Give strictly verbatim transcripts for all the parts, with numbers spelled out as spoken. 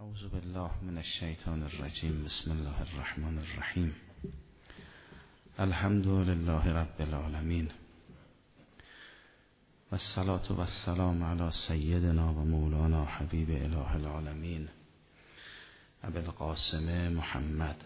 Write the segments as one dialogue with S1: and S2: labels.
S1: اعوذ بالله من الشیطان الرجیم. بسم الله الرحمن الرحیم. الحمد لله رب العالمین و الصلاة و السلام علی سیدنا و مولانا حبیب اله العالمین ابی القاسم محمد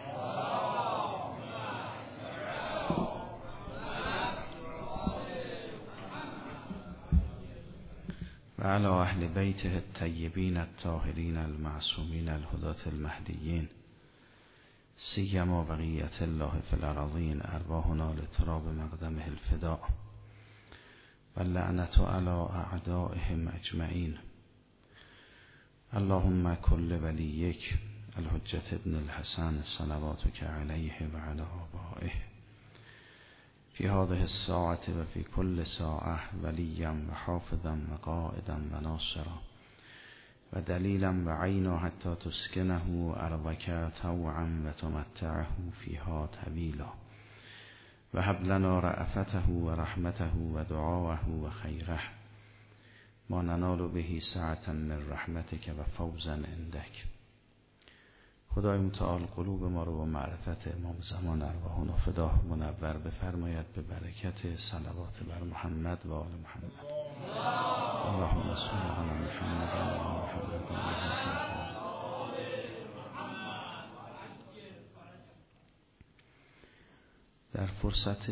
S1: و علی اهل بیته الطیبین الطاهرین المعصومین الهداة المهدیین سیما بقیة الله فی الارضین ارواحنا لتراب مقدمه الفداء و اللعنة علی اعدائهم اجمعین. اللهم کل ولیک الحجة ابن الحسن صلواتک علیه و علی آبائه فی هذه الساعة و فی کل ساعة ولیا و حافظا و قائدا و ناصرا و دلیلا و عینا حتی تسکنه ارضک طوعا و تمتعه فیها طویلا و هب لنا رأفته و رحمته و دعاءه و خیره ما ننال به سعة من رحمتک و فوزا عندک. خدای متعال قلوب ما رو با معرفت امام زمان ارواحنا فدا منور بفرماید به برکت صلوات بر محمد و آل محمد. اللهم صل علی محمد و آل محمد. در فرصت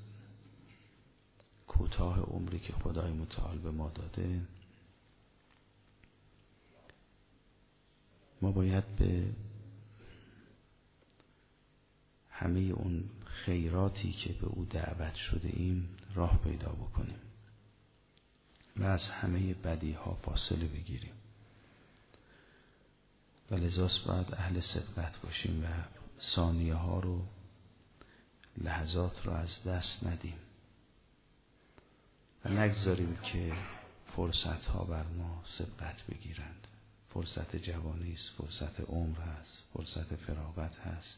S1: کوتاه عمری که خدای متعال به ما داده، ما باید به همه اون خیراتی که به او دعوت شده ایم راه پیدا بکنیم و از همه بدیها فاصله بگیریم و لذاست باید اهل صدقت باشیم و ثانیه ها رو، لحظات رو از دست ندیم و نگذاریم که فرصت ها بر ما سبقت بگیرند. فرصت جوانی است، فرصت عمر هست، فرصت فراغت هست،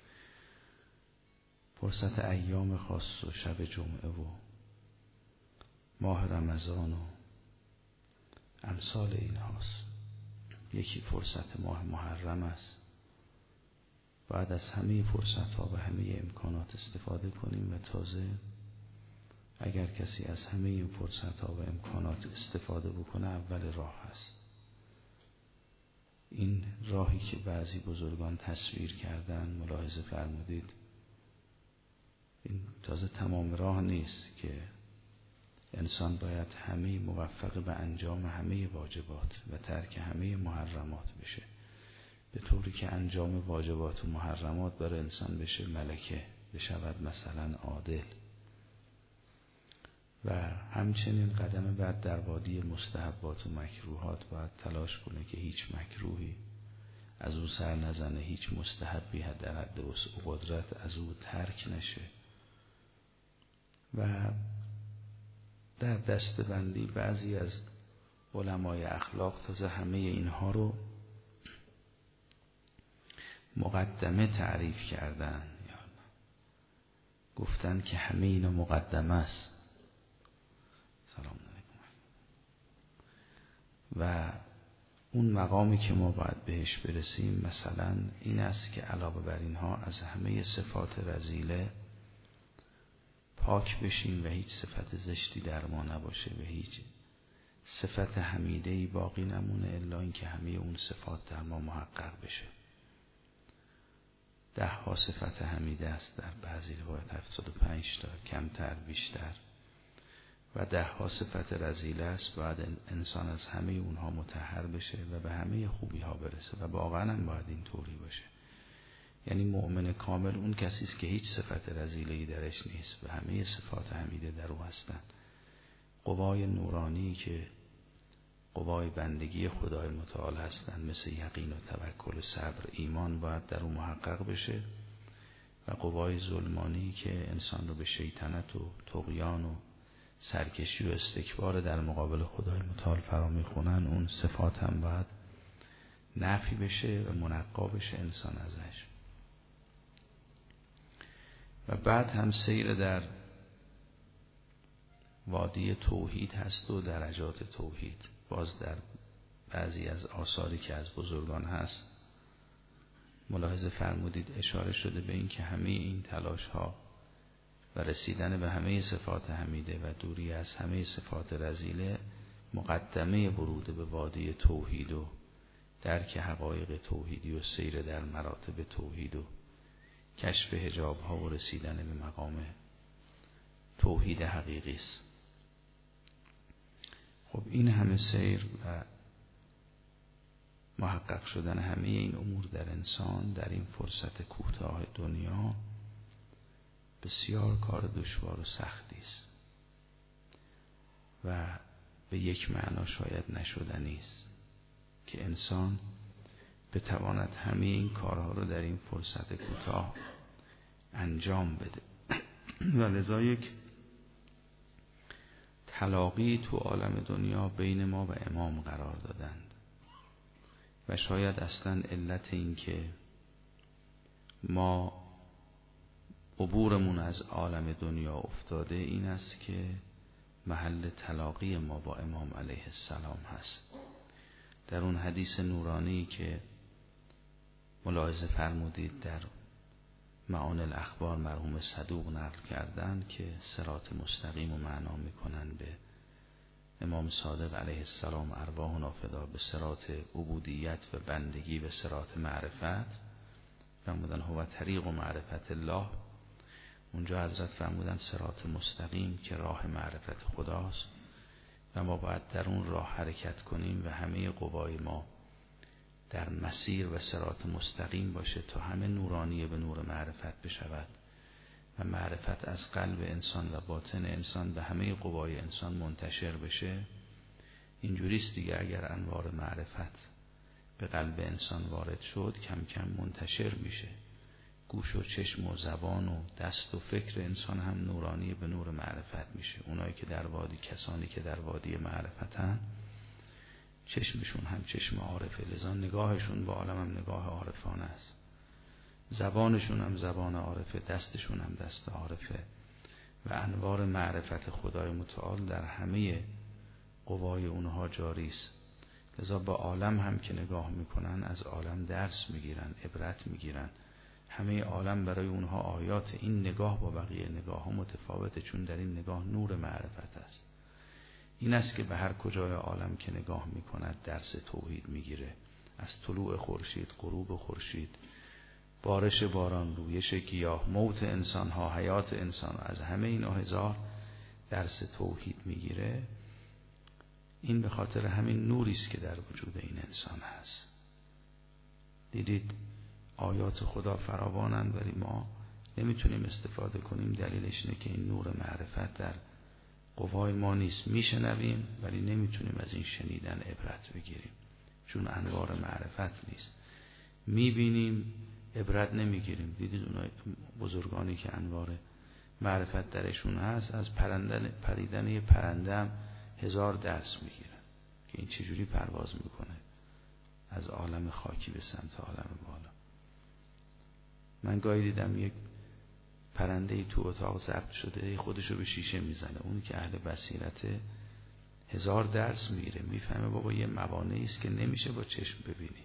S1: فرصت ایام خاص و شب جمعه و ماه رمضان و امثال این هاست. یکی فرصت ماه محرم است. باید از همه فرصت ها و همه امکانات استفاده کنیم و تازه اگر کسی از همه این فرصت ها و امکانات استفاده بکنه اول راه هست. این راهی که بعضی بزرگان تصویر کردن، ملاحظه فرمودید، این تازه تمام راه نیست که انسان باید همه موفق به انجام همه واجبات و ترک همه محرمات بشه، به طوری که انجام واجبات و محرمات برای انسان بشه ملکه، بشود مثلا عادل. و همچنین قدم بعد در وادی مستحبات و مکروهات باید تلاش کنه که هیچ مکروهی از او سر نزنه، هیچ مستحبی در حد وسع و قدرت از او ترک نشه. و در دستبندی بعضی از علمای اخلاق تازه همه اینها رو مقدمه تعریف کردن، یا گفتن که همه اینا مقدمه است. سلام علیکم. و اون مقامی که ما باید بهش برسیم مثلا این است که علاوه بر اینها از همه صفات رذیله پاک بشیم و هیچ صفت زشتی در ما نباشه و هیچ صفت حمیده‌ای باقی نمونه الا این که همه اون صفات در ما محقق بشه. ده ها صفت حمیده است، در بعضی روایت هفتاد و پنج تا، کمتر بیشتر، و ده ها صفت رذیله است. باید انسان از همه اونها مطهر بشه و به همه خوبی ها برسه و واقعا هم باید این طوری باشه. یعنی مؤمن کامل اون کسی است که هیچ صفت رذیله‌ای درش نیست و همه صفات حمیده در او هستند. قوای نورانی که قوای بندگی خدای متعال هستند، مثل یقین و توکل و صبر، ایمان، باید در او محقق بشه. و قوای ظلمانی که انسان رو به شیطنت و طغیان و سرکشی و استکبار در مقابل خدای متعال فرا میخونن، اون صفات هم باید نفی بشه و منقا بشه انسان ازش. و بعد هم سیر در وادی توحید هست و درجات توحید. باز در بعضی از آثاری که از بزرگان هست ملاحظه فرمودید اشاره شده به این که همه این تلاش ها و رسیدن به همه صفات حمیده و دوری از همه صفات رذیله مقدمه ورود به وادی توحید و درک حقایق توحیدی و سیر در مراتب توحید و کشف حجاب ها و رسیدن به مقام توحید حقیقی است. خب این همه سیر و محقق شدن همه این امور در انسان در این فرصت کوتاه دنیا بسیار کار دشوار و سختی است و به یک معنا شاید نشدنی است که انسان بتواند همه این کارها رو در این فرصت کوتاه انجام بده و لذا یک تلاقی تو عالم دنیا بین ما و امام قرار دادند و شاید اصلا علت این که ما عبورمون از عالم دنیا افتاده این است که محل تلاقی ما با امام علیه السلام هست. در اون حدیث نورانی که ملاحظه فرمودید در معانی الاخبار مرحوم صدوق نقل کردند که صراط مستقیم و معنا میکنن به امام صادق علیه السلام ارواحنا فدا به صراط عبودیت و بندگی به صراط معرفت فرمودن هو طریق و معرفت الله. اونجا حضرت فرمودن صراط مستقیم که راه معرفت خداست و ما باید در اون راه حرکت کنیم و همه قوای ما در مسیر و صراط مستقیم باشه تا همه نورانیه به نور معرفت بشود و معرفت از قلب انسان و باطن انسان به همه قوای انسان منتشر بشه. اینجوریست دیگه، اگر انوار معرفت به قلب انسان وارد شد کم کم منتشر میشه، گوش و چشم و زبان و دست و فکر انسان هم نورانی به نور معرفت میشه. اونایی که در وادی کسانی که در وادی معرفتن چشمشون هم چشم عارفه، لذا نگاهشون با عالم هم نگاه عارفانه است، زبانشون هم زبان عارفه، دستشون هم دست عارفه و انوار معرفت خدای متعال در همه قوای اونها جاری است. لذا با عالم هم که نگاه میکنن از عالم درس میگیرن، عبرت میگیرن. همه عالم برای اونها آیات. این نگاه با بقیه نگاه ها متفاوته، چون در این نگاه نور معرفت است. این است که به هر کجای عالم که نگاه میکند درس توحید میگیره. از طلوع خورشید، غروب خورشید، بارش باران، رویش گیاه، موت انسان ها، حیات انسان ها، از همه اینا هزار درس توحید میگیره. این به خاطر همین نوری است که در وجود این انسان هست. دیدید آیات خدا فراوانند ولی ما نمیتونیم استفاده کنیم. دلیلش اینه که این نور معرفت در قوای ما نیست. میشنویم ولی نمیتونیم از این شنیدن عبرت بگیریم چون انوار معرفت نیست. میبینیم عبرت نمیگیریم. دیدید اونای بزرگانی که انوار معرفت درشون هست از پرندن پریدن یه پرنده هم هزار درس میگیرن که این چجوری پرواز میکنه از عالم خاکی به سمت عالم بالا. من گاهی دیدم یک پرنده ای تو اتاق ضبط شده خودشو به شیشه میزنه. اونی که اهل بصیرت هزار درس میگیره، میفهمه بابا یه موانعی است که نمیشه با چشم ببینی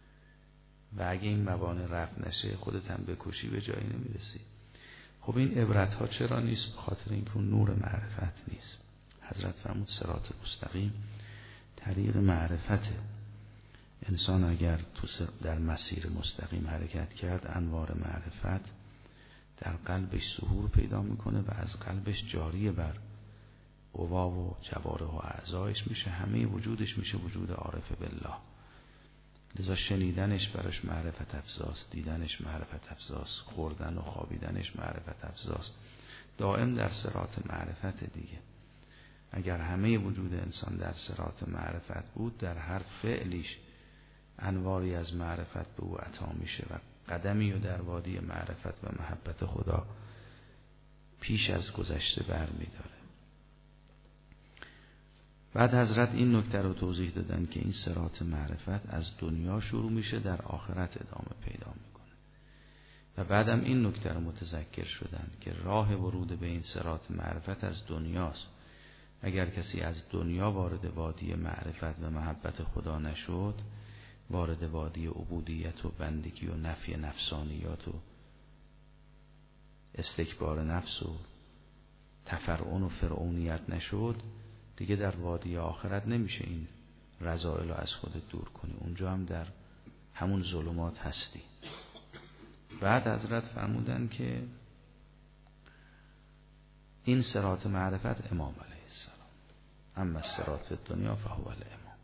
S1: و اگه این موانع رفع نشه خودت هم بکشی به جایی نمیرسی. خب این عبرت ها چرا نیست؟ به خاطر اینکه اون نور معرفت نیست. حضرت فرمود صراط مستقیم طریق معرفته. انسان اگر تو در مسیر مستقیم حرکت کرد انوار معرفت در قلبش ظهور پیدا میکنه و از قلبش جاری بر قوا و جواره و اعضایش میشه. همه وجودش میشه وجود عارف بالله. لذا شنیدنش براش معرفت افزاست، دیدنش معرفت افزاست، خوردن و خوابیدنش معرفت افزاست. دائم در صراط معرفت دیگه. اگر همه وجود انسان در صراط معرفت بود در هر فعلیش انواری از معرفت به او عطا میشه و قدمی و در وادی معرفت و محبت خدا پیش از گذشته بر میداره. بعد حضرت این نکته رو توضیح دادن که این صراط معرفت از دنیا شروع میشه در آخرت ادامه پیدا میکنه و بعدم این نکته رو متذکر شدن که راه ورود به این صراط معرفت از دنیاست اگر کسی از دنیا وارد وادی معرفت و محبت خدا نشد، وارد وادی عبودیت و بندگی و نفی نفسانیات و استکبار نفس و تفرعون و فرعونیت نشد، دیگه در وادی آخرت نمیشه این رذائل رو از خودت دور کنی، اونجا هم در همون ظلمات هستی. بعد حضرت فرمودن که این صراط معرفت امام علیه السلام، اما صراط دنیا فهو الامام.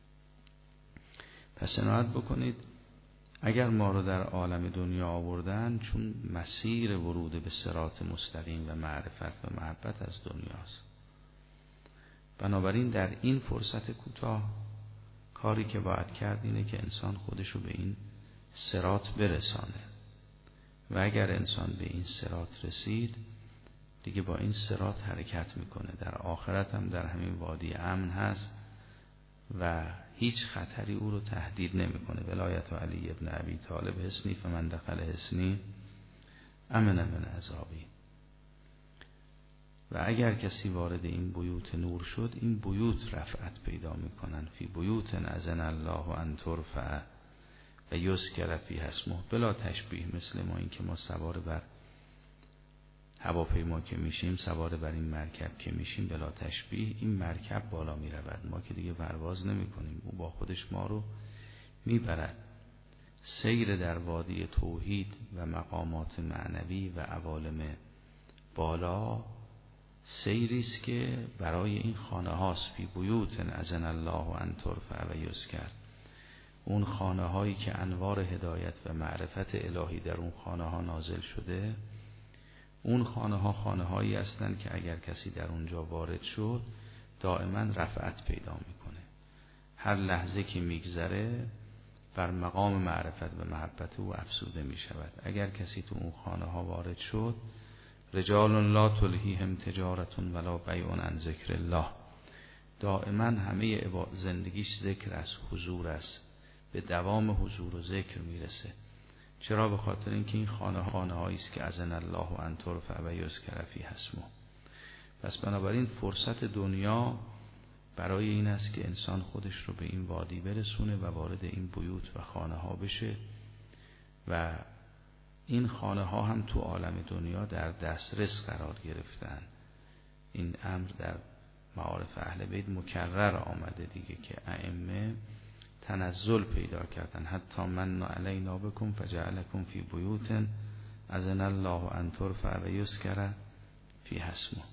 S1: پس عنایت بکنید اگر ما رو در عالم دنیا آوردن، چون مسیر ورود به صراط مستقیم و معرفت و محبت از دنیاست، بنابراین در این فرصت کوتاه کاری که باید کرد اینه که انسان خودشو به این صراط برسانه و اگر انسان به این صراط رسید دیگه با این صراط حرکت میکنه، در آخرت هم در همین وادی امن هست و هیچ خطری او رو تهدید نمیکنه. ولایت علی ابن ابی طالب حصنی فمن دخل حصنی امن من عذابی. و اگر کسی وارد این بیوت نور شد، این بیوت رفعت پیدا میکنن. فی بیوت اذن الله ان ترفع و یذکر فیها اسمه، بلا تشبیه، مثل ما این که ما سوار بر هواپیما که میشیم، سوار بر این مرکب که میشیم، بلا تشبیه این مرکب بالا میرود، ما که دیگه پرواز نمیکنیم، او با خودش ما رو میبرد. سیر در وادی توحید و مقامات معنوی و عوالم بالا سیری است که برای این خانه هاست. فی بیوت اذن الله ان ترفع و یذکر، اون خانه هایی که انوار هدایت و معرفت الهی در اون خانه ها نازل شده، اون خانه ها خانه هایی هستند که اگر کسی در اونجا وارد شد دائما رفعت پیدا میکنه. هر لحظه که میگذره بر مقام معرفت و محبت او افزوده میشود. اگر کسی تو اون خانه ها وارد شد، رجال لا تلهیهم تجارت ولا بیع عن ذکر الله، دائما همه زندگیش ذکر از حضور است، به دوام حضور و ذکر میرسه. چرا؟ به خاطر اینکه این خانه خانه هایی است که اذن الله ان ترفع و یذکر فیها اسمه. پس بنابراین فرصت دنیا برای این است که انسان خودش رو به این وادی برسونه و وارد این بیوت و خانه ها بشه و این خانه ها هم تو عالم دنیا در دسترس قرار گرفتن. این امر در معارف اهل بیت مکرر آمده دیگه که ائمه تنزل پیدا کردن، حتی من علینا بکم فجعلکم فی بیوت اذن الله ان ترفع و یذکر فیها اسمه.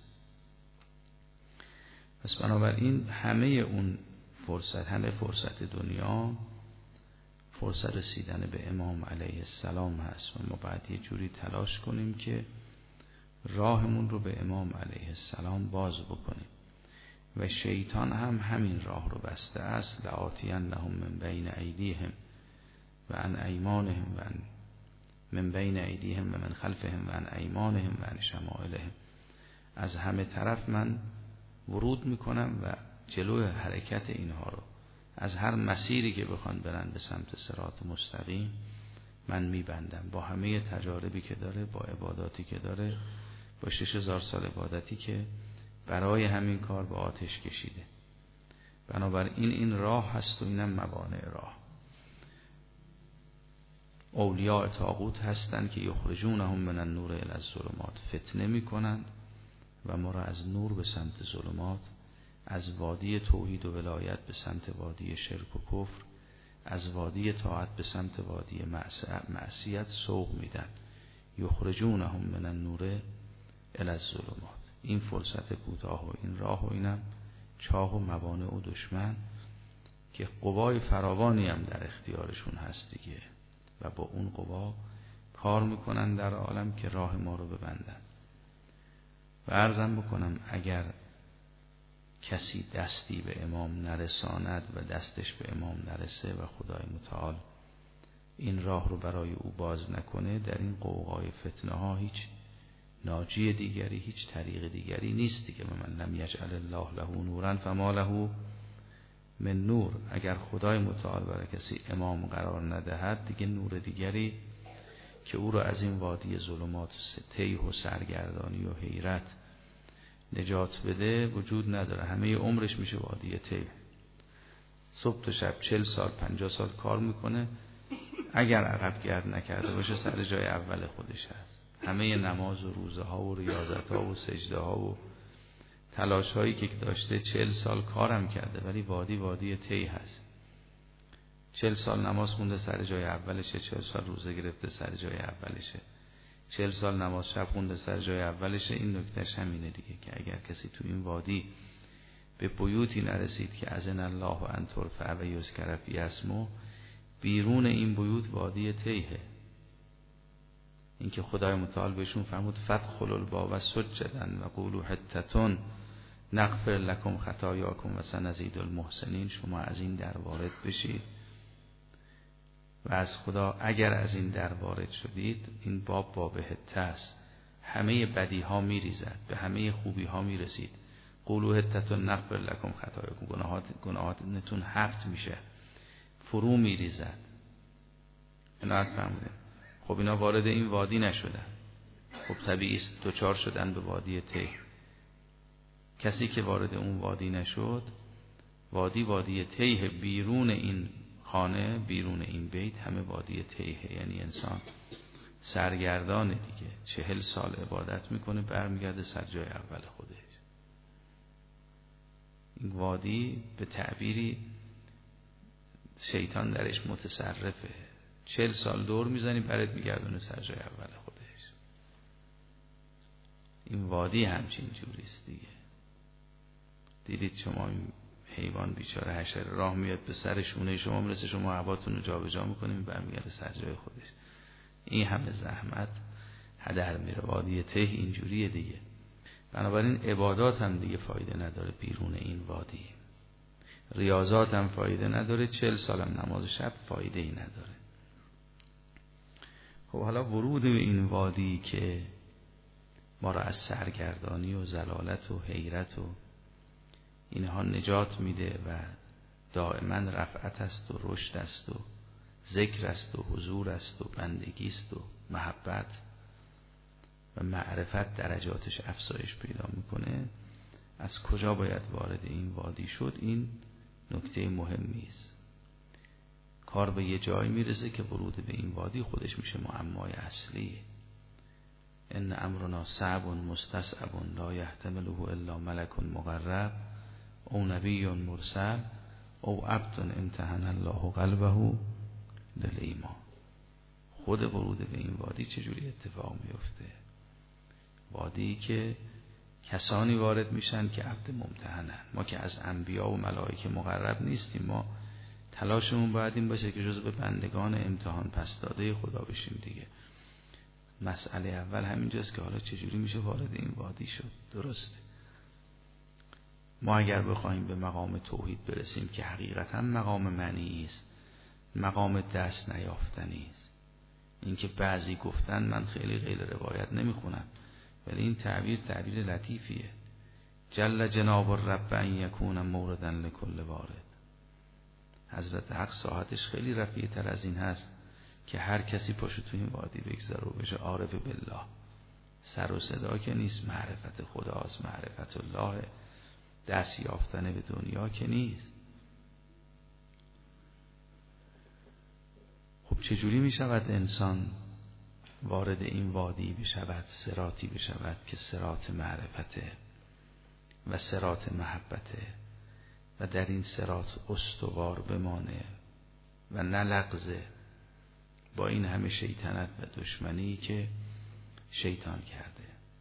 S1: پس بنابراین همه اون فرصت، همه فرصت دنیا فرصت رسیدن به امام علیه السلام هست و ما باید یه جوری تلاش کنیم که راهمون رو به امام علیه السلام باز بکنیم و شیطان هم همین راه رو بسته است. لآتینهم من بین ایدیهم و عن ایمانهم و من بین ایدیهم و من خلفهم و عن ایمانهم و عن شمائلهم، از همه طرف من ورود میکنم و جلوی حرکت اینها رو از هر مسیری که بخوان برن به سمت صراط مستقیم من میبندم، با همه تجاربی که داره، با عباداتی که داره، با شش هزار سال عبادتی که برای همین کار به آتش کشیده. بنابراین این راه هست و اینم موانع راه. اولیاء طاغوت هستند که یخرجونهم من النور الی الظلمات، فتنه میکنند و ما را از نور به سمت ظلمات، از وادی توحید و ولایت به سمت وادی شرک و کفر، از وادی طاعت به سمت وادی معصیت سوق میدن. یخرجونهم من النور الی الظلمات. این فرصت کوتاه و این راه و اینم چاه و موانع و دشمن که قوای فراوانی هم در اختیارشون هست دیگه و با اون قوا کار میکنن در عالم که راه ما رو ببندن. و عرضم بکنم اگر کسی دستی به امام نرساند و دستش به امام نرسه و خدای متعال این راه رو برای او باز نکنه، در این قوقای فتنه ها هیچ ناجی دیگری، هیچ طریق دیگری نیست دیگه. من لم یجعل الله له نورا فما له من نور. اگر خدای متعال برای کسی امام قرار ندهد، دیگه نور دیگری که او را از این وادی ظلمات و تیه و سرگردانی و حیرت نجات بده وجود نداره. همه عمرش میشه وادی تی. صبح تا شب چل سال پنجاه سال کار میکنه، اگر عقب گرد نکرده باشه سر جای اول خودش هست. همه نماز و روزه ها و ریاضت ها و سجده ها و تلاش هایی که داشته، چل سال کارم کرده ولی وادی وادی تی هست. چل سال نماز خونده سر جای اولشه، چل سال روزه گرفته سر جای اولشه، چل سال نماز شب خونده سر جای اولشه. این نکتهش همینه دیگه که اگر کسی تو این وادی به بیوتی نرسید که اذن الله ان ترفع و یذکر فیها اسمه، بیرون این بیوت وادی تیه. این که خدای متعال بهشون فرمود فادخلوا الباب سجدا و قولوا حطة نغفر لكم خطاياكم و سنزيد المحسنین. شما از این در وارد بشید و از خدا اگر از این در وارد شدید، این باب باب حطه است، همه بدی ها میریزد، به همه خوبی ها میرسید. قولوا حطة نغفر لكم خطاياكم، گناهات گناهاتتون حفظ میشه، فرو میریزد. اینا از فرموده. خب اینا وارد این وادی نشدن، خب طبیعی است دوچار شدن به وادی تی. کسی که وارد اون وادی نشد، وادی وادی تیه. بیرون این خانه، بیرون این بیت همه وادی تیه. یعنی انسان سرگردان دیگه، چهل سال عبادت میکنه برمیگرده سر جای اول خودش. این وادی به تعبیری شیطان درش متصرفه. چهل سال دور میزنی برات میگردونه سر جای اول خودش. این وادی همچین جوریست دیگه. دیدید شما این حیوان بیچاره حشره راه میاد به سر شونه شما میرسه، شما هواتون رو جابجا میکنیم برمیگرده سر جای خودش. این همه زحمت هدر میره. وادی ته اینجوریه دیگه. بنابراین عبادات هم دیگه فایده نداره بیرون این وادی، ریاضات هم فایده نداره، چل سالم نماز شب فایده ای نداره. خب حالا ورود به این وادی که ما را از سرگردانی و ضلالت و حیرت و اینها نجات میده و دائما رفعت است و رشد است و ذکر است و حضور است و بندگی است و محبت و معرفت درجاتش افزایش پیدا میکنه. از کجا باید وارد این وادی شد؟ این نکته مهمی است. کار به یه جای میرسه که ورود به این وادی خودش میشه معمای اصلی. ان امرنا صعب مستصعب لا یحتمله الا ملک مقرب او نبی مرسل او عبد امتحن الله قلبه للایمان. خود ورود به این وادی چجوری اتفاق میفته؟ وادی که کسانی وارد میشن که عبد ممتحنن. ما که از انبیا و ملائکه مقرب نیستیم، ما تلاشمون باید این باشه که جزو بندگان امتحان پس داده خدا بشیم دیگه. مسئله اول همینجاست که حالا چجوری میشه وارد این وادی شد. درسته ما اگر بخوایم به مقام توحید برسیم که حقیقتا مقام معنی است، مقام دست نیافتنی است. این که بعضی گفتن، من خیلی غیر روایت نمیخونم ولی این تعبیر تعبیر لطیفیه. جل جناب الرب ان یکون موردن لکل وارد. حضرت حق ساحتش خیلی رفیع تر از این هست که هر کسی پاشو تو این وادی بگذاره و بشه عارف بالله. سر و صدا که نیست، معرفت خداست، معرفت الله، دست یافتن به دنیا که نیست. خب چجوری می شود انسان وارد این وادی بشود، صراطی بشود که صراط معرفته و صراط محبته و در این صراط استوار بمانه و نلغزه با این همه شیطنت و دشمنی که شیطان کرده.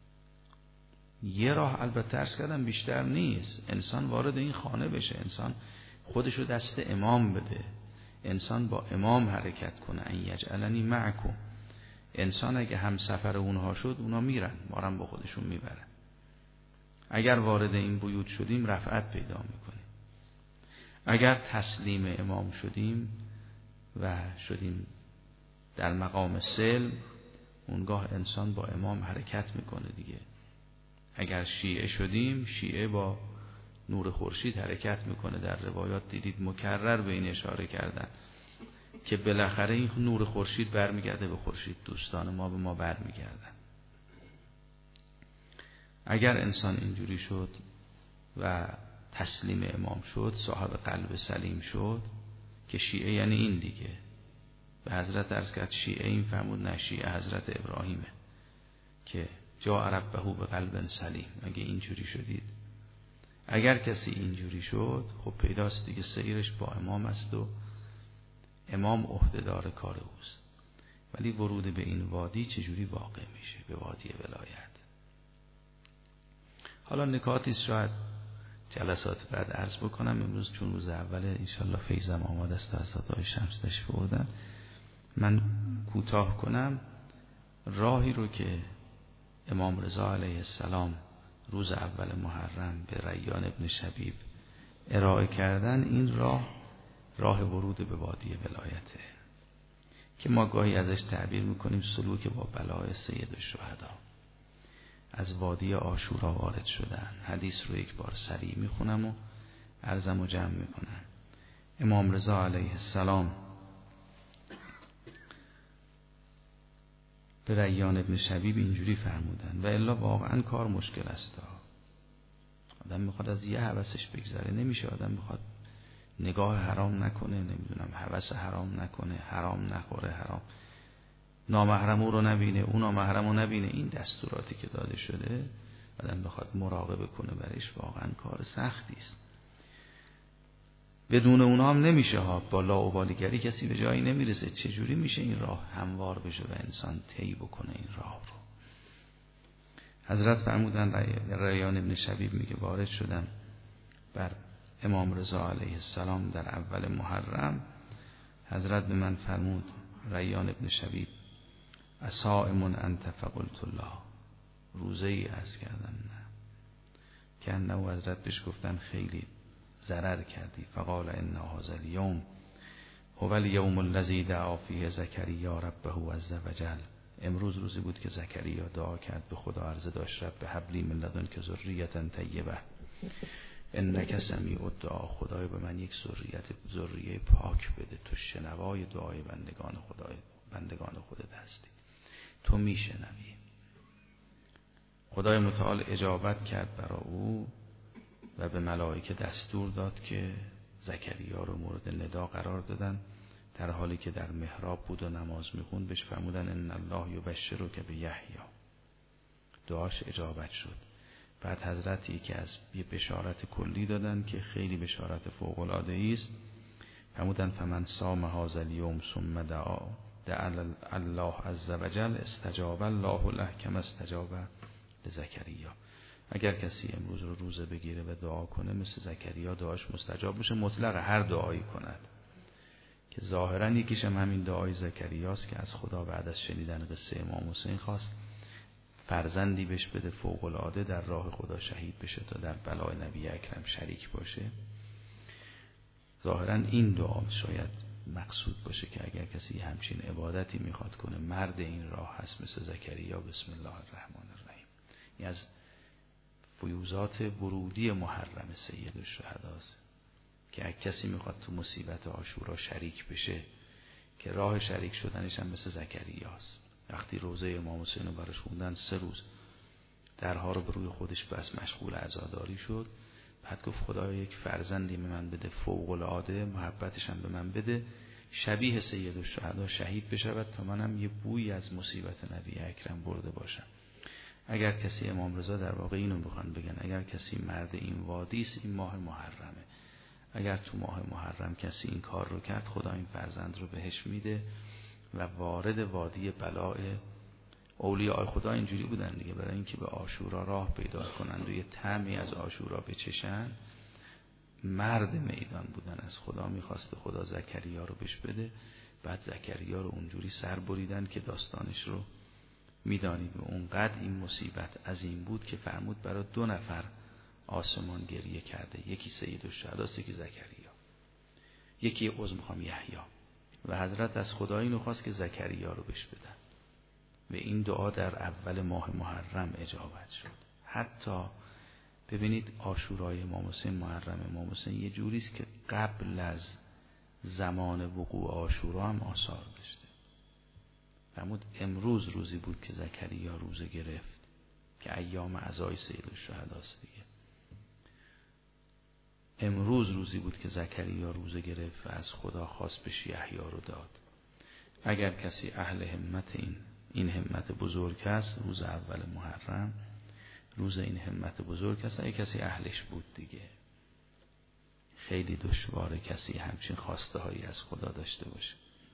S1: یه راه البته عرض کردم بیشتر نیست، انسان وارد این خانه بشه، انسان خودشو دست امام بده، انسان با امام حرکت کنه. ان یجعلنی معکم. انسان اگه هم سفر اونها شد، اونا میرن، ما رو با خودشون میبرن. اگر وارد این بیوت شدیم رفعت پیدا میکنیم. اگر تسلیم امام شدیم و شدیم در مقام سلم، اونگاه انسان با امام حرکت میکنه دیگه. اگر شیعه شدیم، شیعه با نور خورشید حرکت میکنه. در روایات دیدید مکرر به این اشاره کردن که بالاخره این نور خورشید برمیگرده به خورشید، دوستان ما به ما برمیگردن. اگر انسان اینجوری شد و تسلیم امام شد، صاحب قلب سلیم شد، که شیعه یعنی این دیگه. به حضرت عرض کرد شیعه این فرمود نه، شیعه حضرت ابراهیمه که جاء ربه به قلب سلیم. اگه اینجوری شدید، اگر کسی اینجوری شد، خب پیداست دیگه سیرش با امام است و امام عهدهدار کار اوست. ولی ورود به این وادی چجوری واقع میشه؟ به وادی ولایت. حالا نکاتی شاید جلسات بعد عرض بکنم. امروز چون روز اوله انشالله فیضم آماده است، حضرت شمس تشریف بردن، من کوتاه کنم. راهی رو که امام رضا علیه السلام روز اول محرم به ریان ابن شبیب ارائه کردن، این راه راه ورود به وادی ولایته که ما گاهی ازش تعبیر میکنیم سلوک با بلای سید الشهدا. از وادی عاشورا وارد شدن. حدیث رو یک بار سریع میخونم و عرضم رو جمع میکنم. امام رضا علیه السلام به ریان ابن شبیب اینجوری فرمودن و الا واقعا کار مشکل است. آدم میخواد از یه هوسش بگذره، نمیشه. آدم میخواد نگاه حرام نکنه، نمیدونم هوس حرام نکنه، حرام نخوره، حرام نامحرم او رو نبینه، اون نامحرم رو نبینه. این دستوراتی که داده شده آدم بخواد مراقبه کنه برش، واقعا کار سختی است. بدون اونا هم نمیشه ها. با لاابالیگری کسی به جایی نمیرسه. چجوری میشه این راه هموار بشه و انسان طی بکنه این راه رو؟ حضرت فرمودن ریان ابن شبیب میگه وارد شدم بر امام رضا علیه السلام در اول محرم. حضرت به من فرمود ریان ابن شبیب اصائم انت فقلت الله، روزه ای عرض کردم نه. که انه حضرت بهش گفتن خیلی ضرر کردی. فقال ان هذا اليوم هو اليوم الذي دعا فيه زکریا ربه عز وجل. امروز روزی بود که زکریا دعا کرد به خدا، عرضه داشت رب هب لی من لدنک ذریة طیبه انک سمیع الدعا. خدای به من یک ذریت ذریه پاک بده، تو شنوای دعای بندگان خدای بندگان خودت هستی، تو میشنوی. خدای متعال اجابت کرد برای او و به ملائکه دستور داد که زکریا رو مورد ندا قرار دادن. در حالی که در محراب بود و نماز میخوند بهش فرمودن ان الله یبشرک بیحیی. دعاش اجابت شد. بعد حضرتی که از یه بشارت کلی دادن که خیلی بشارت فوق العاده است، فرمودن فمن صام هذا اليوم ثم دعا دعا الله عز وجل استجاب الله له كما استجاب لزکریا. اگر کسی امروز رو روزه بگیره و دعا کنه مثل زکریا دعاش مستجاب میشه، مطلق هر دعایی کند. که ظاهرا یکیش هم همین دعای زکریاست که از خدا بعد از شنیدن قصه امام حسین خواست فرزندی بهش بده فوق العاده در راه خدا شهید بشه تا در بلای نبی اکرم شریک باشه. ظاهرا این دعا شاید مقصود باشه که اگر کسی همچین عبادتی میخواد کنه، مرد این راه هست مثل زکریا. بسم الله الرحمن الرحیم. این از فیوزات ورودی محرم سید الشهداست که اگر کسی میخواد تو مصیبت عاشورا شریک بشه، که راه شریک شدنش هم مثل زکریاست. وقتی روزه امام حسین رو براش خوندن، سه روز درها رو به روی خودش بس مشغول عزاداری شد. بعد گفت خدایا یک فرزندی به من بده فوق العاده، محبتش هم به من بده، شبیه سید الشهدا شهید بشود تا منم یه بوی از مصیبت نبی اکرم برده باشم. اگر کسی امام رضا در واقع اینو میخوان بگن، اگر کسی مرد این وادی است، این ماه محرمه. اگر تو ماه محرم کسی این کار رو کرد، خدا این فرزند رو بهش میده و وارد وادی بلاء. اولیاء خدا اینجوری بودن دیگه، برای اینکه به عاشورا راه پیدا کنند و یه طعمی از عاشورا بچشن، مرد میدان بودن. از خدا میخواست خدا زکریا رو بهش بده. بعد زکریا رو اونجوری سر بریدن که داستانش رو میدانید. و اونقدر این مصیبت عظیم بود که فرمود برای دو نفر آسمان گریه کرده، یکی سید الشهداست، یکی زکریا، یکی عضو میخوام یحیی. و حضرت از خدا اینو خواست که زکریا رو بهش بدن و این دعا در اول ماه محرم اجابت شد. حتی ببینید عاشورای امام حسین، محرم امام حسین یه جوریست که قبل از زمان وقوع عاشورا هم آثار داشته. فرمود امروز روزی بود که زکریا روزه گرفت که ایام عزای سید الشهدا است دیگه. امروز روزی بود که زکریا روزه گرفت و از خدا خواست بهش یحیی رو داد. اگر کسی اهل همت این این همت بزرگ است، روز اول محرم روز این همت بزرگ است، اگه کسی اهلش بود دیگه. خیلی دشواره کسی همچین خواسته هایی از خدا داشته باشه.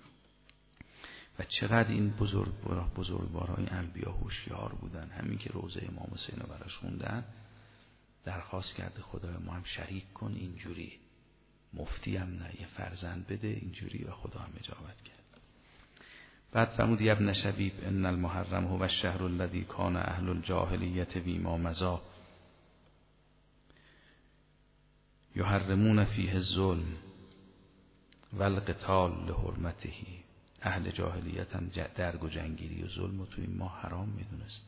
S1: و چقدر این بزرگ بزرگوارای انبیا هوشیار بودن. همین که روزه امام حسین رو براش خوندن، درخواست کرده خدای ما هم شریک کن اینجوری، مفتی هم نه، یه فرزند بده اینجوری، و خدا هم اجابت کرد. بعد فرمود یا ابن شبیب ان المحرم هو الشهر الذي كان اهل الجاهلیت فيما مضى یحرمون فیه الظلم والقتال لحرمته. اهل جاهلیت هم درگ و جنگیری و ظلم و تو این ماه حرام میدونستن.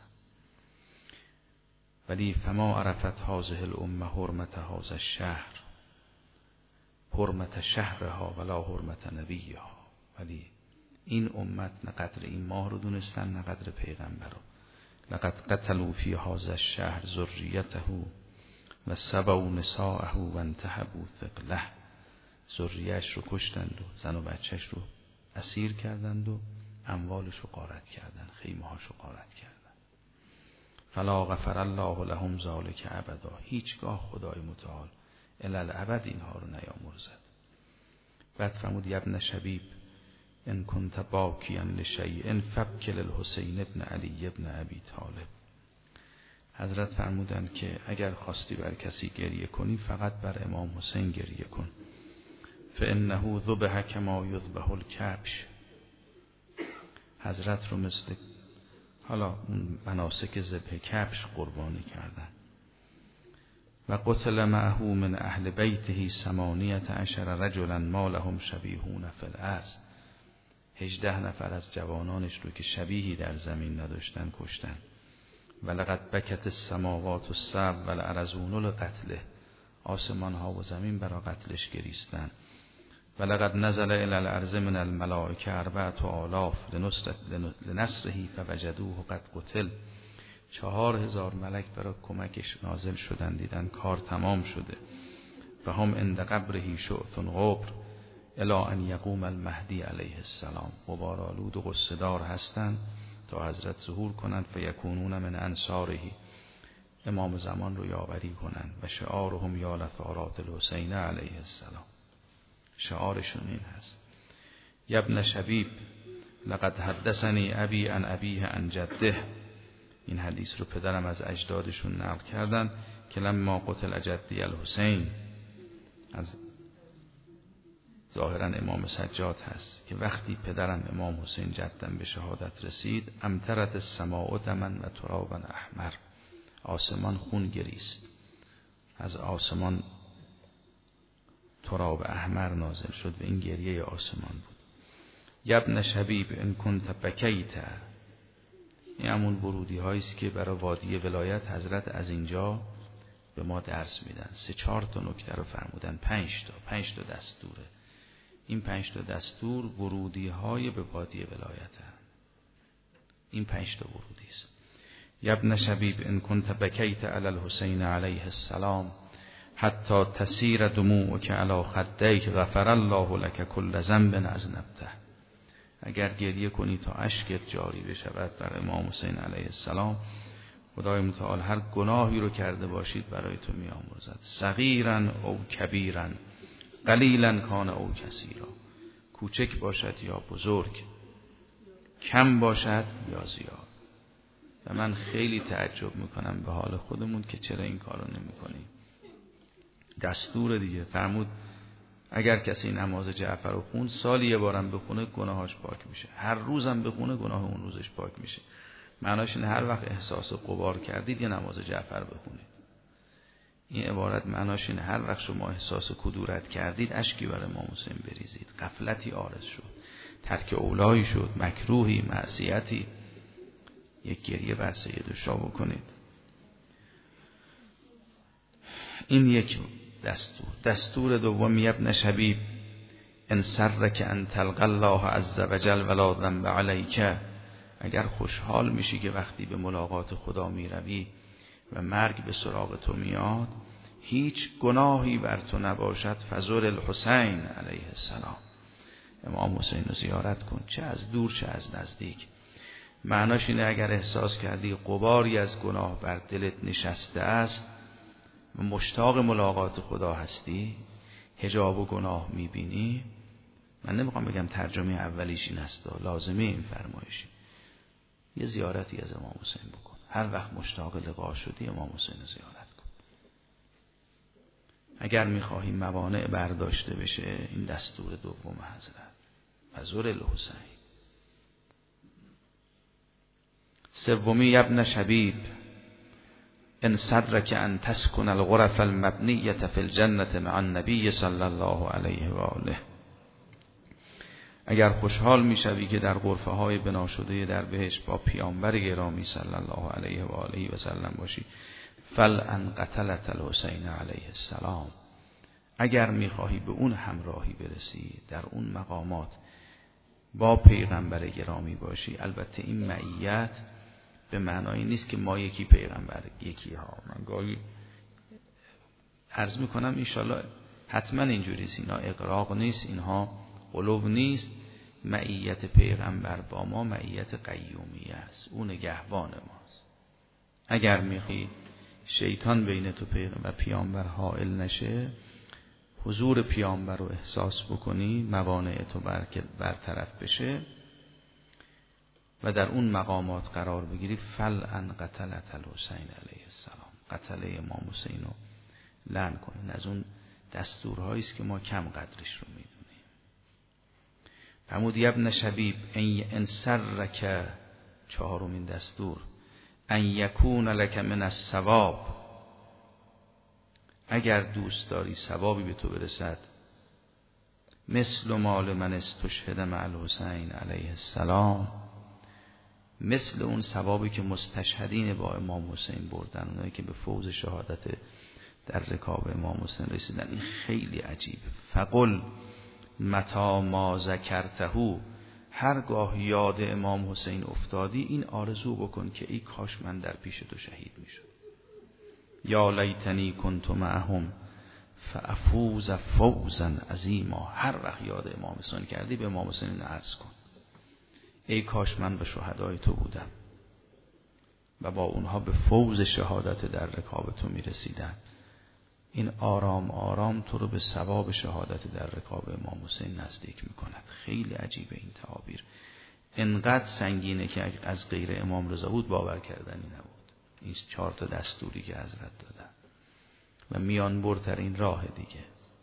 S1: ولی فما عرفت هذه الامه حرمت هذا الشهر، حرمت شهرها ولا حرمت نبیها. ولی این امت نه قدر این ماه رو دونستن نه قدر پیغمبر رو. لقد قتلوا فی هذا الشهر ذریته و سبوا نساءه و انتهبوا ثقله. ذریه‌اش رو کشتند و زن و بچه‌اش رو اسیر کردند و اموالش رو غارت کردند، خیمه‌هاش رو غارت کردند. فلا غفر الله لهم ذلک ابدا. هیچگاه خدای متعال الی الابد اینها رو نیامرزد. بعد فرمود یا ابن شبیب ان کنت باکیا لشیء فبک للحسین ابن علی ابن ابی طالب. حضرت فرمودند که اگر خواستی بر کسی گریه کنی فقط بر امام حسین گریه کن. فانه ذبح کما یذبح الکبش. حضرت رو مثل حالا مناسک ذبح کبش قربانی کردن. و قتل معه من اهل بیته ثمانیة عشر رجلا ما لهم شبیهون فی الارض. هجده نفر از جوانانش رو که شبیهی در زمین نداشتن کشتن. ولقد بکت السماوات السبع والارضون لقتله. آسمان ها و زمین برای قتلش گریستن. ولقد نزل الى الارض من الملائکه اربعة آلاف لنصره فوجدوه قد قتل. چهار هزار ملک برای کمکش نازل شدن، دیدن کار تمام شده. و هم عند قبره شعث غبر الی ان یقوم المهدی علیه السلام. غبارآلود و غصه دار هستند تا حضرت ظهور کنند. فیکونون من انصاره. امام زمان رو یاوری کنند. و شعارهم یا لثارات الحسین علیه السلام. شعارشون این هست. یا ابن شبیب لقد حدثنی ابی عن ابیه عن جده. این حدیث رو پدرم از اجدادشون نقل کردن که لما قتل جدی الحسین، از ظاهرا امام سجاد هست، که وقتی پدرم امام حسین جدم به شهادت رسید امطرت السماء دما و ترابا احمر. آسمان خون گریست، از آسمان تراب احمر نازل شد و این گریه آسمان بود. یا ابن شبیب ان کنت بکیت. این همون ورودی هاییست که برای وادی ولایت حضرت از اینجا به ما درس میدن. سه چهار تا نکته رو فرمودن، پنج تا پنج تا دستوره. این پنج تا دستور ورودی های به وادی ولایت هم. این پنج تا ورودی است. یا ابن شبیب ان کنت بکیت علی الحسین علیه السلام حتی تسیر دموعک علی خدیک غفر الله لك کل ذنب اذنبته. اگر گریه کنی تا اشکت جاری بشود بر امام حسین علیه السلام، خدای متعال هر گناهی رو کرده باشید برای تو می‌آمرزد. صغیرا او کبیرا، قلیلا کان او کثیرا. کوچک باشد یا بزرگ، کم باشد یا زیاد. و من خیلی تعجب میکنم به حال خودمون که چرا این کارو نمی‌کنیم. دستور دیگه. فرمود اگر کسی نماز جعفر رو خون سالی یه بارم بخونه گناهاش پاک میشه. هر روزم بخونه گناه اون روزش پاک میشه. معناش اینه هر وقت احساس غبار کردید یه نماز جعفر بخونید. این عبارت معناش اینه هر وقت شما احساس کدورت کردید اشکی بر امام حسین بریزید. غفلتی عارض شد، ترک اولایی شد، مکروهی، معصیتی، یک گریه بر سید الشاه بکنید. این یک دستور. دستور دوم یا ابن شبیب ان سرک ان تلقى الله عز وجل ولا ذنب عليك. اگر خوشحال میشی که وقتی به ملاقات خدا میروی و مرگ به سراغ تو میاد هیچ گناهی بر تو نباشد، فزور الحسین علیه السلام، امام حسین رو زیارت کن، چه از دور چه از نزدیک. معناش اینه اگر احساس کردی غباری از گناه بر دلت نشسته است و مشتاق ملاقات خدا هستی، حجاب و گناه میبینی، من نمیخوام بگم ترجمه اولیش این است، لازمه این فرمایشی، یه زیارتی از امام حسین بکن. هر وقت مشتاق لقا شدی امام حسین رو زیارت کن. اگر میخواهی موانع برداشته بشه، این دستور دوم حضرت، حضور الحسین. سومی، ابن شبیب، ان صدرک ان تسکن الغرف المبنیة فی الجنة مع النبی صلی الله علیه و آله. اگر خوشحال میشوی که در غرفه های بنا شده در بهشت با پیامبر گرامی صلی الله علیه و آله و سلم باشی، فلان قتلت الحسین علیه السلام، اگر میخواهی به اون همراهی برسی، در اون مقامات با پیغمبر گرامی باشی. البته این معیت به معنای نیست که ما یکی پیغمبر یکی ها، من گاهی عرض میکنم انشالله حتما اینجوریست، اینا اقراق نیست، اینها قلوب نیست. معیت پیغمبر با ما معیت قیومیه است، اون نگهبان ماست. اگر میخوای شیطان بین تو پیغمبر و پیامبر حائل نشه، حضور پیامبر رو احساس بکنی، موانع تو برطرف بشه و در اون مقامات قرار بگیری، فلان قتلت الحسین علیه السلام، قتل امام حسین رو لعن کنین. از اون دستورهایی است که ما کم قدرش رو میدونیم. فرمود ابن شبیب ان سرک، چهارمین دستور، ان یکون لک من الثواب، اگر دوست داری ثوابی به تو برسد، مثل مال من استشهد مع الحسین علیه السلام، مثل اون ثوابی که مستشهدین با امام حسین بردن، اونایی که به فوز شهادت در رکاب امام حسین رسیدن. این خیلی عجیبه. فقل متا ما ذکرته، هرگاه یاد امام حسین افتادی این آرزو بکن که ای کاش من در پیش تو شهید میشد. یا لیتنی کنت معهم فافوز فوزا عظیما، هر وقت یاد امام حسین کردی به امام حسین عرض کن ای کاش من به شهدای تو بودم و با اونها به فوز شهادت در رکاب تو میرسیدم. این آرام آرام تو رو به ثواب شهادت در رکاب امام حسین نزدیک میکند. خیلی عجیبه این تعابیر، انقدر سنگینه که از غیر امام رضا بود باور کردنی نبود. این چهار تا دستوری که حضرت دادن و میان برترین راه دیگه.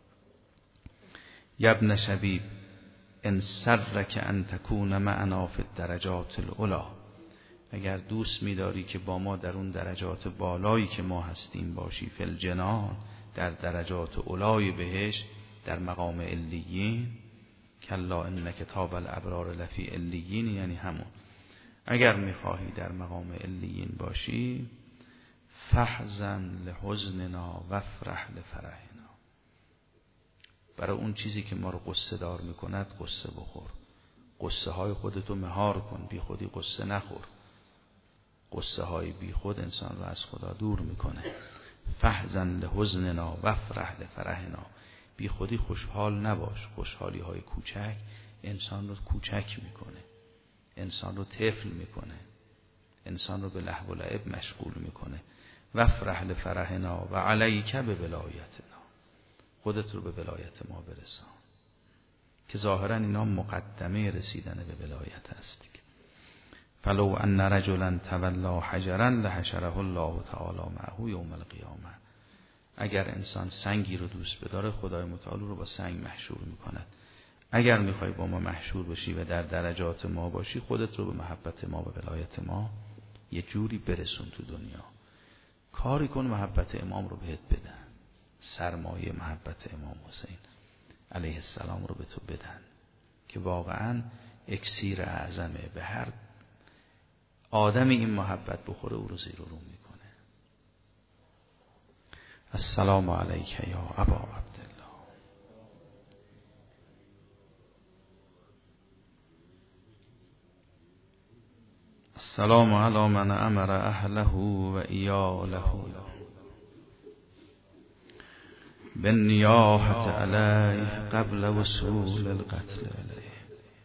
S1: ابن شبیب ان سرک ان تکون معنا فی الدرجات العلی، اگر دوست می‌داری که با ما در اون درجات بالایی که ما هستیم باشی، فی الجنان، در درجات علای بهشت، در مقام علیین، کلا ان کتاب الابرار لفی علیین، یعنی همون اگر می‌خواهی در مقام علیین باشی، فحزن لحزننا وافرح لفرحنا، برای اون چیزی که ما رو قصه دار میکند قصه بخور، قصه های خودتو مهار کن، بی خودی قصه نخور. قصه های بی خود انسان رو از خدا دور میکنه. فحزن لحزننا وافرح لفرحنا، بی خودی خوشحال نباش. خوشحالی های کوچک انسان رو کوچک میکنه، انسان رو طفل میکنه، انسان رو به لهو و لعب مشغول میکنه. وافرح لفرحنا و علیک به ولایتنا، خودت رو به ولایت ما برسان، که ظاهرا اینا مقدمه رسیدن به ولایت است. فلو ان رجلا تولا حجرا لحشره الله تعالی معه یوم القیامه، اگر انسان سنگی رو دوست بداره خدای متعال رو با سنگ محشور میکند. اگر میخوای با ما محشور باشی و در درجات ما باشی، خودت رو به محبت ما و ولایت ما یه جوری برسون تو دنیا. کاری کن محبت امام رو بهت بدن، سرمایه محبت امام حسین علیه السلام رو به تو بدن، که واقعا اکسیر اعظمه. به هر آدمی این محبت بخوره او رو زیر و رو میکنه. السلام علیک یا ابا عبدالله. السلام علی من امر اهله و ایاله بالنیاحة علیه قبل وصول القتل علیه.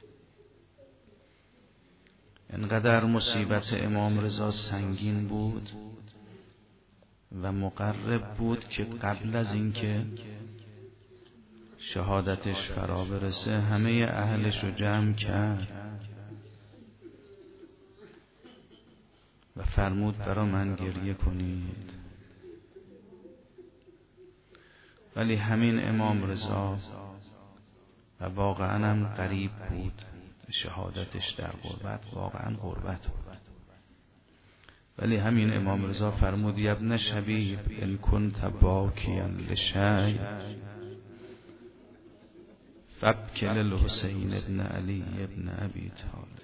S1: انقدر مصیبت امام رضا سنگین بود و مقرب بود که قبل از اینکه شهادتش فرا برسه همه اهلش رو جمع کرد و فرمود برا من گریه کنید. ولی همین امام رضا و واقعا هم قریب بود شهادتش در غربت، واقعا غربت بود، ولی همین امام رضا فرمود یا ابن شبیب ان کنت باکیا لشیء فابکی للحسین ابن علی ابن ابی طالب.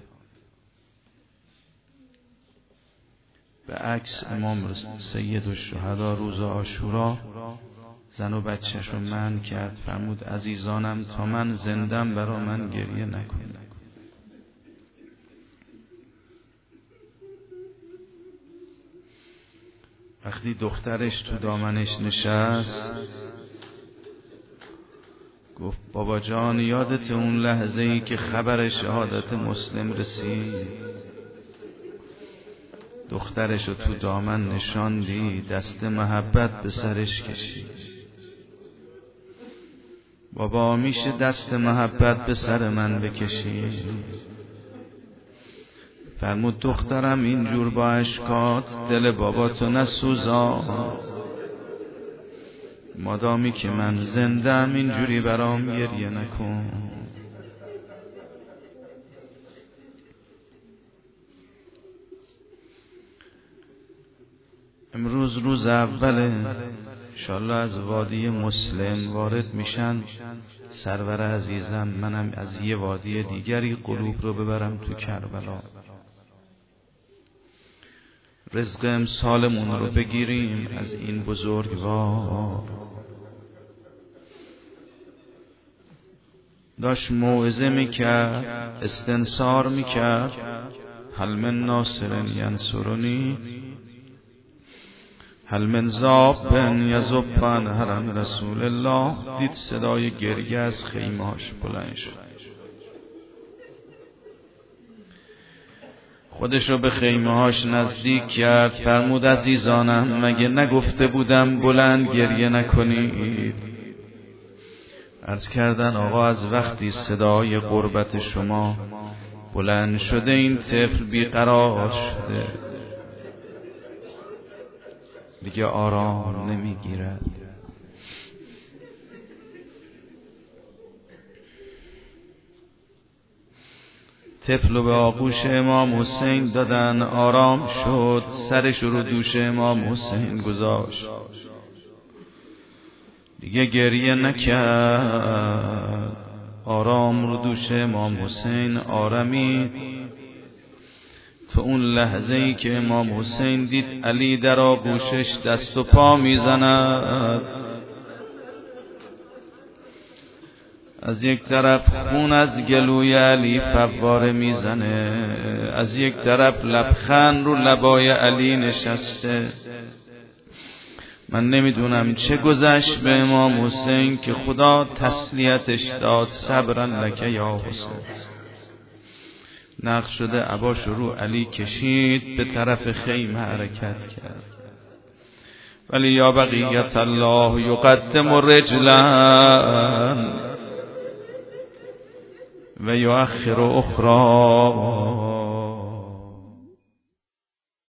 S1: به عکس امام سید الشهدا روز عاشورا زن و بچه‌ش رو منع کرد، فرمود عزیزانم تا من زندم برا من گریه نکنید. وقتی دخترش تو دامنش نشست گفت بابا جان یادت اون لحظه ای که خبر شهادت مسلم رسید، دخترش رو تو دامن نشاندی، دست محبت به سرش کشید. بابا میشه دست محبت به سر من بکشی؟ فرمود دخترم اینجور با اشکات دل باباتو نسوزان، مادامی که من زندم اینجوری برام گریه نکن. امروز روز اوله، انشالله از وادی مسلم وارد میشن سرور عزیزم، منم از یه وادی دیگری قلوب رو ببرم تو کربلا، رزق امسالمون رو بگیریم از این بزرگوار. داشت موعظه میکرد، استنصار میکرد، هل من ناصر ینصرنی هل من ذاب یذبن حرم رسول الله. دید صدای گریه از خیمه‌هاش بلند شد، خودش رو به خیمه‌هاش نزدیک کرد، فرمود عزیزانم مگه نگفته بودم بلند گریه نکنید؟ عرض کردن آقا از وقتی صدای قربت شما بلند شده این طفل بیقرار شده، دیگه آرام نمیگیرد. طفل به آغوش امام حسین دادن، آرام شد، سرش رو دوش امام حسین گذاشت، دیگه گریه نکرد، آرام رو دوش امام حسین آرمید. تو اون لحظه ای که امام حسین دید علی در آغوشش دست و پا میزند، از یک طرف خون از گلوی علی فواره میزنه، از یک طرف لبخند رو لبای علی نشسته. من نمیدونم چه گذشت به امام حسین که خدا تسلیتش داد، صبرا لک یا حسین. نقش شده عباش رو علی کشید، به طرف خیمه حرکت کرد. ولی یا بقیت الله یقدم رجلا و یؤخر اخرى.